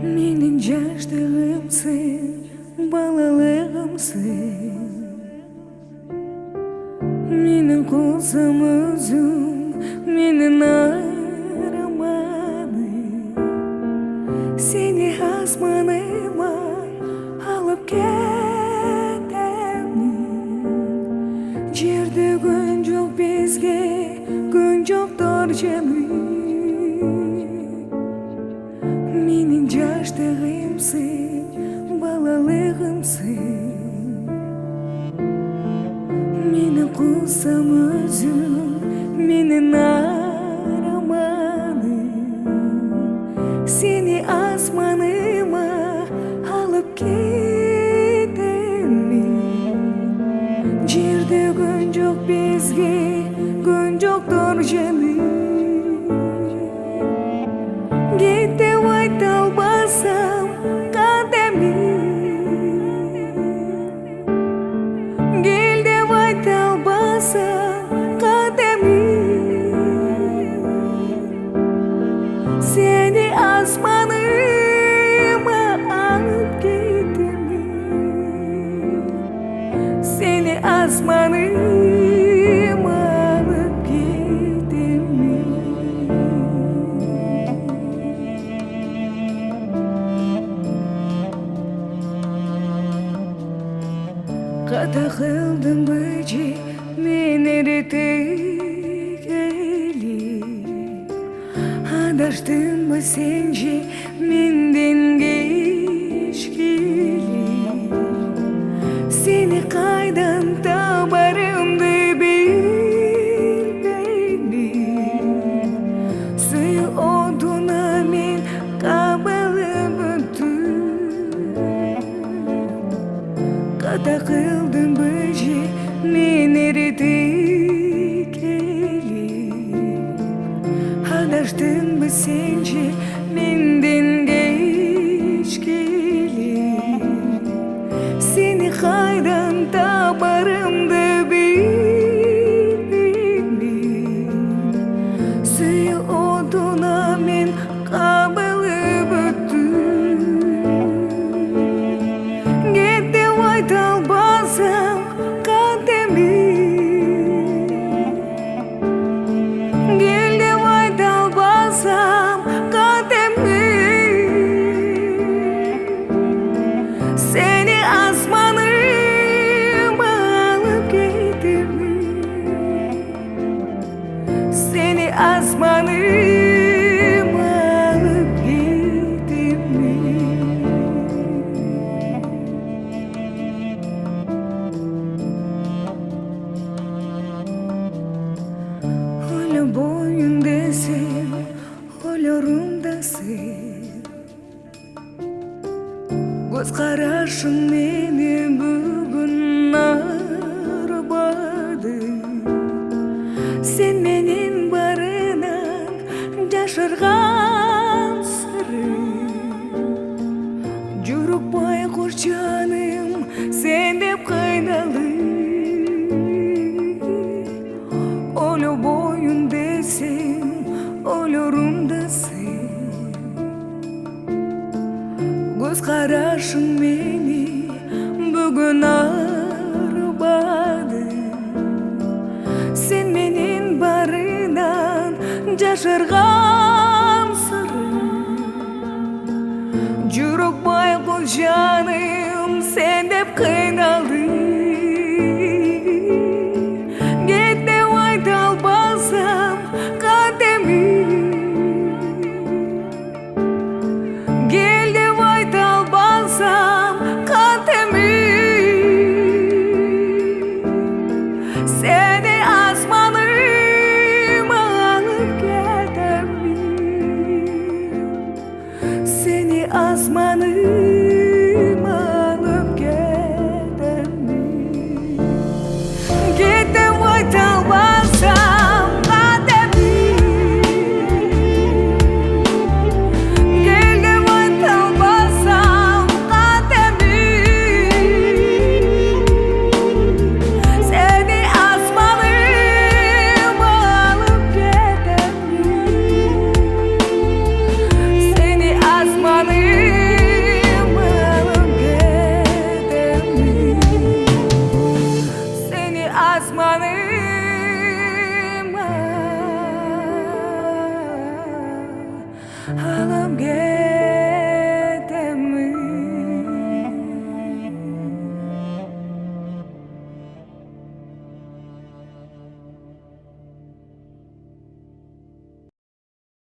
Mening жаштыгымсың, балалыгымсың. Менің кулсам өзүң, менин арманым. Сени асманыма алып кетемин. Жерде күн жок бизге, күн жоктор жаным. Менің жаштыгымсың, балалыгымсың. Менің кулсам өзүң, менин арманым. Сени асманыма алып кетемин. Жерде күн жок бизге, күн жоктор жаным. Кет деп айта албасам кадемим. Кел деп айта албасам кадемим. Сени асманыма алып кетемин. Сени асманыма алып кетемин. Ката кылдым быжы мен эритип элип. Адаштымбы сен же менден кечкилип. Сени кайдан табарымды билбеймин. Сый одуна мен кабылып өттүм. Ката кылдым быжы мен эритип келип. Адаштымбы сен же менден кечкилип. Сени кайдан табарымды билбеймин. Сый одуна мен кабылып өттүм. Кет деп айта албасам кадемим. Кел деп айта албасам кадемим. Сени асманыма алып кетемин. Сени асманыма алып кетемин. Ойло боюңда сен, ойлорумда сен. Көз карашың мени бүгүн арбады. Сен менин барынан жашырган сырым. Жүрөк байкуш жаным сен деп кыйналып. Ойло боюңда сен, ойлорумда сен. Көз карашың мени бүгүн арбады. Сен менин барынан жашырган сырым. Жүрөк байкуш жаным сен деп кыйналды. Кет деп айта албасам кадемим. Кел деп айта албасам кадемим. Сени асманыма алып кетемин. Сени асманыма алып кетемин. асманы